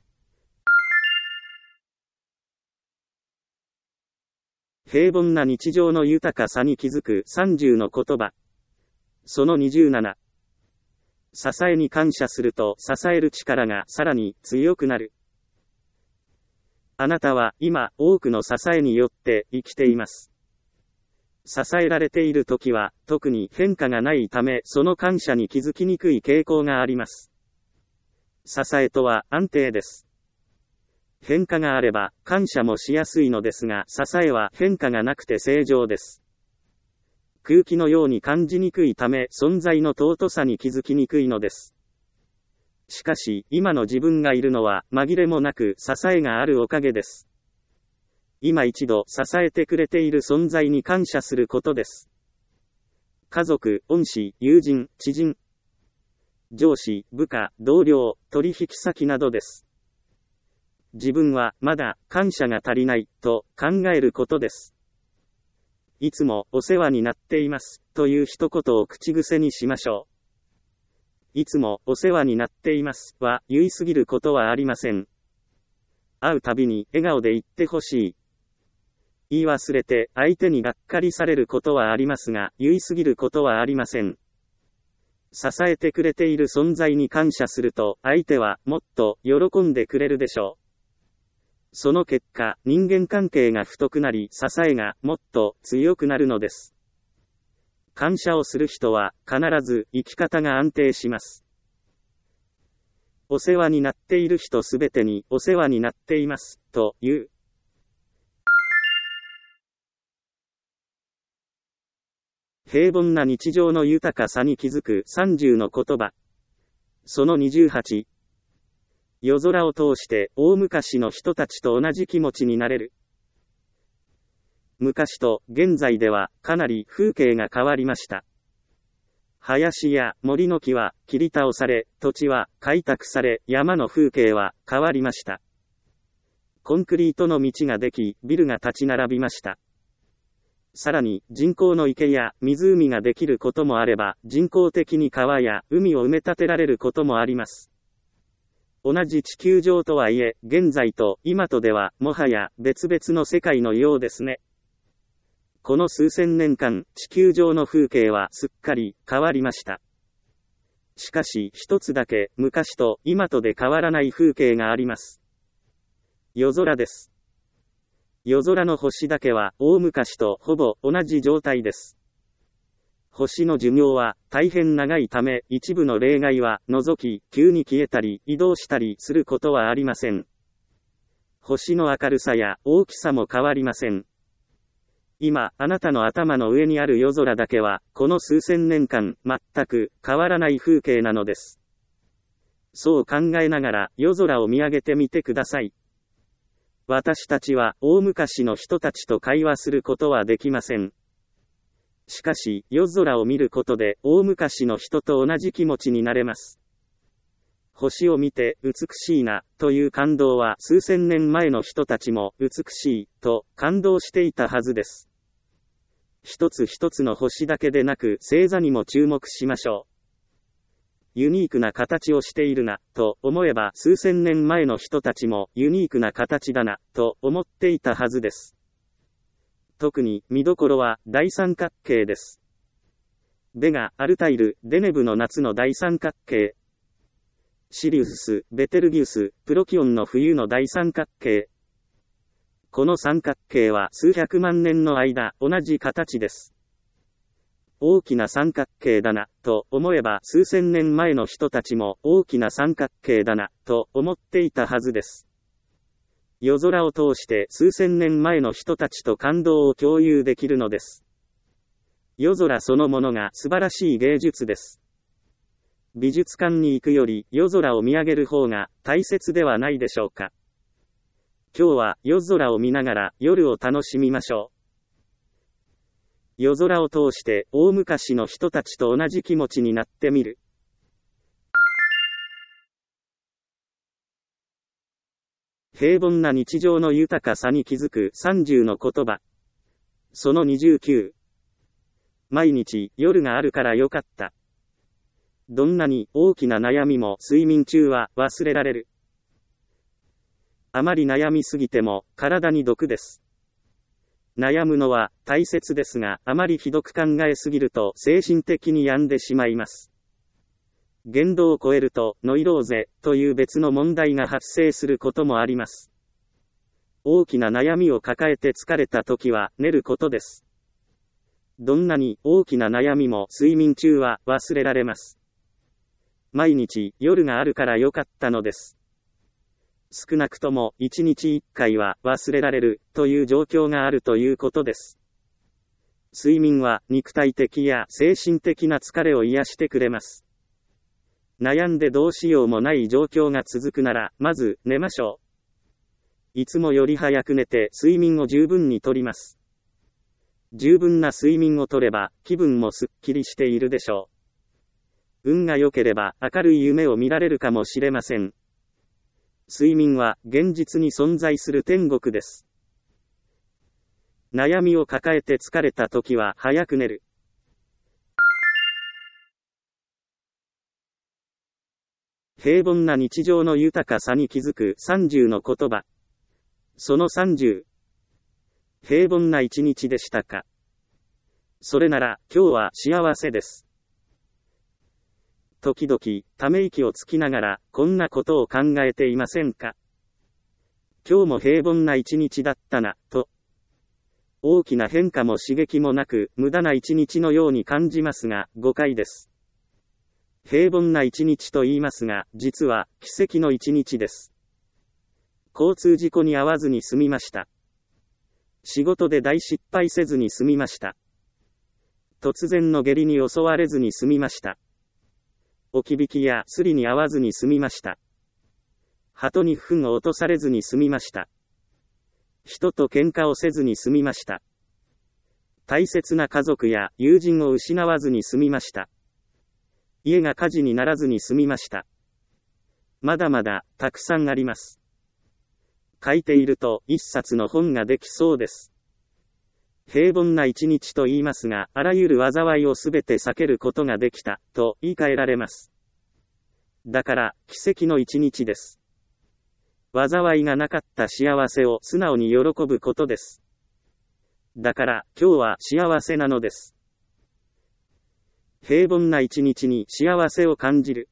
平凡な日常の豊かさに気づく30の言葉。その27。支えに感謝すると支える力がさらに強くなる。あなたは今多くの支えによって生きています。支えられているときは特に変化がないためその感謝に気づきにくい傾向があります。支えとは安定です。変化があれば感謝もしやすいのですが支えは変化がなくて正常です。空気のように感じにくいため存在の尊さに気づきにくいのです。しかし今の自分がいるのは紛れもなく支えがあるおかげです。今一度支えてくれている存在に感謝することです。家族、恩師、友人、知人、上司、部下、同僚、取引先などです。自分はまだ感謝が足りないと考えることです。いつもお世話になっていますという一言を口癖にしましょう。いつもお世話になっていますは言い過ぎることはありません。会うたびに笑顔で言ってほしい。言い忘れて相手にがっかりされることはありますが言い過ぎることはありません。支えてくれている存在に感謝すると相手はもっと喜んでくれるでしょその結果、人間関係が太くなり、支えがもっと強くなるのです。感謝をする人は、必ず生き方が安定します。お世話になっている人すべてにお世話になっています、という。平凡な日常の豊かさに気づく30の言葉。その28。夜空を通して大昔の人たちと同じ気持ちになれる。昔と現在ではかなり風景が変わりました。林や森の木は切り倒され、土地は開拓され、山の風景は変わりました。コンクリートの道ができ、ビルが立ち並びました。さらに人工の池や湖ができることもあれば、人工的に川や海を埋め立てられることもあります。同じ地球上とはいえ、現在と今とではもはや別々の世界のようですね。この数千年間、地球上の風景はすっかり変わりました。しかし一つだけ昔と今とで変わらない風景があります。夜空です。夜空の星だけは大昔とほぼ同じ状態です。星の寿命は大変長いため、一部の例外は除き、急に消えたり移動したりすることはありません。星の明るさや大きさも変わりません。今、あなたの頭の上にある夜空だけは、この数千年間、全く変わらない風景なのです。そう考えながら夜空を見上げてみてください。私たちは大昔の人たちと会話することはできません。しかし、夜空を見ることで、大昔の人と同じ気持ちになれます。星を見て、美しいな、という感動は、数千年前の人たちも、美しい、と、感動していたはずです。一つ一つの星だけでなく、星座にも注目しましょう。ユニークな形をしているな、と思えば、数千年前の人たちも、ユニークな形だな、と思っていたはずです。特に見どころは大三角形です。ベガ、アルタイル、デネブの夏の大三角形。シリウス、ベテルギウス、プロキオンの冬の大三角形。この三角形は数百万年の間、同じ形です。大きな三角形だな、と思えば数千年前の人たちも大きな三角形だな、と思っていたはずです。夜空を通して数千年前の人たちと感動を共有できるのです。夜空そのものが素晴らしい芸術です。美術館に行くより夜空を見上げる方が大切ではないでしょうか。今日は夜空を見ながら夜を楽しみましょう。夜空を通して大昔の人たちと同じ気持ちになってみる。平凡な日常の豊かさに気づく30の言葉。その29。毎日夜があるからよかった。どんなに大きな悩みも睡眠中は忘れられる。あまり悩みすぎても体に毒です。悩むのは大切ですが、あまりひどく考えすぎると精神的に病んでしまいます。限度を超えるとノイローゼという別の問題が発生することもあります。大きな悩みを抱えて疲れた時は寝ることです。どんなに大きな悩みも睡眠中は忘れられます。毎日夜があるからよかったのです。少なくとも1日1回は忘れられるという状況があるということです。睡眠は肉体的や精神的な疲れを癒してくれます。悩んでどうしようもない状況が続くなら、まず寝ましょう。いつもより早く寝て睡眠を十分にとります。十分な睡眠をとれば気分もすっきりしているでしょう。運が良ければ明るい夢を見られるかもしれません。睡眠は現実に存在する天国です。悩みを抱えて疲れた時は早く寝る。平凡な日常の豊かさに気づく30の言葉。その30。平凡な一日でしたか。それなら今日は幸せです。時々ため息をつきながらこんなことを考えていませんか。 今日も平凡な一日だったな、と。大きな変化も刺激もなく、無駄な一日のように感じますが、誤解です。平凡な一日と言いますが、実は、奇跡の一日です。交通事故に遭わずに済みました。仕事で大失敗せずに済みました。突然の下痢に襲われずに済みました。置き引きやスリに遭わずに済みました。鳩に糞を落とされずに済みました。人と喧嘩をせずに済みました。大切な家族や友人を失わずに済みました。家が火事にならずに済みました。まだまだたくさんあります。書いていると一冊の本ができそうです。平凡な一日と言いますが、あらゆる災いをすべて避けることができた、と言い換えられます。だから、奇跡の一日です。災いがなかった幸せを素直に喜ぶことです。だから、今日は幸せなのです。平凡な一日に幸せを感じる。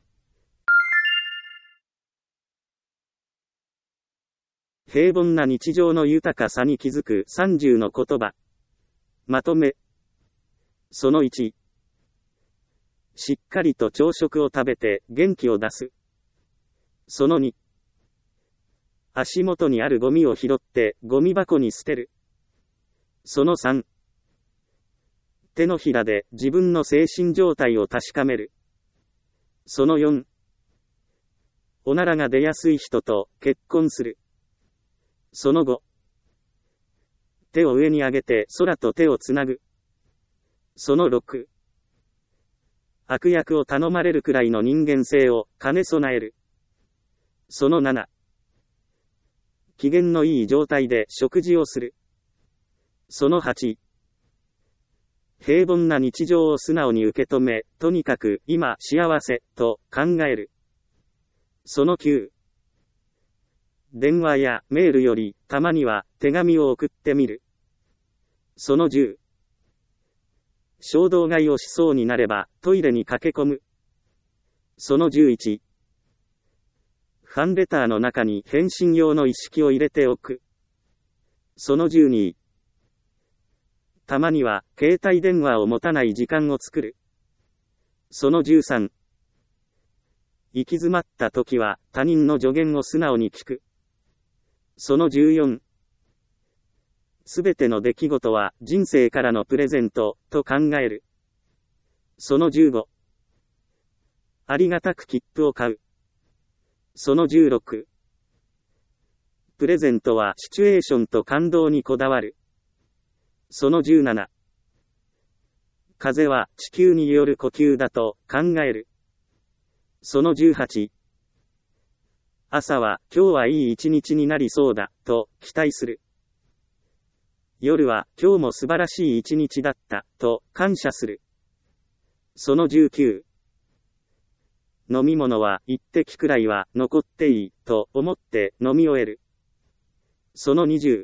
平凡な日常の豊かさに気づく30の言葉。まとめ。その1。しっかりと朝食を食べて元気を出す。その2。足元にあるゴミを拾ってゴミ箱に捨てる。その3。手のひらで自分の精神状態を確かめる。その4。おならが出やすい人と結婚する。その5。手を上に上げて空と手をつなぐ。その6。悪役を頼まれるくらいの人間性を兼ね備える。その7。機嫌のいい状態で食事をする。その8。平凡な日常を素直に受け止め、とにかく今幸せと考える。その9。電話やメールよりたまには手紙を送ってみる。その10。衝動買いをしそうになればトイレに駆け込む。その11。ファンレターの中に返信用の意識を入れておく。その12。たまには携帯電話を持たない時間を作る。その13。行き詰まった時は他人の助言を素直に聞く。その14。すべての出来事は人生からのプレゼントと考える。その15。ありがたく切符を買う。その16。プレゼントはシチュエーションと感動にこだわる。その17。風は地球による呼吸だと考える。その18。朝は今日はいい一日になりそうだと期待する。夜は今日も素晴らしい一日だったと感謝する。その19。飲み物は一滴くらいは残っていいと思って飲み終える。その20。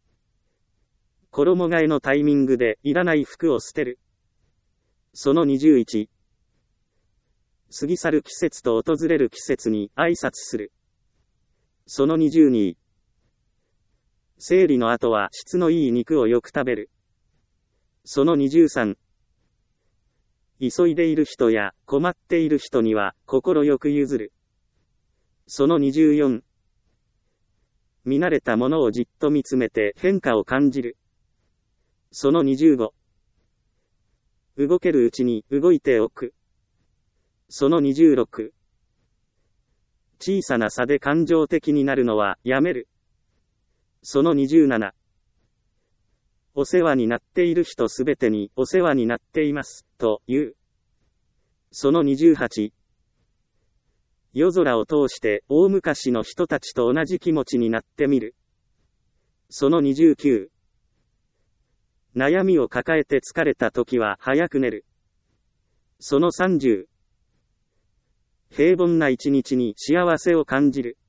衣替えのタイミングでいらない服を捨てる。その21。過ぎ去る季節と訪れる季節に挨拶する。その22。生理の後は質のいい肉をよく食べる。その23。急いでいる人や困っている人には心よく譲る。その24。見慣れたものをじっと見つめて変化を感じる。その25。動けるうちに動いておく。その26。小さな差で感情的になるのはやめる。その27。お世話になっている人すべてにお世話になっています、と言う。その28。夜空を通して大昔の人たちと同じ気持ちになってみる。その29。悩みを抱えて疲れた時は早く寝る。その30。平凡な一日に幸せを感じる。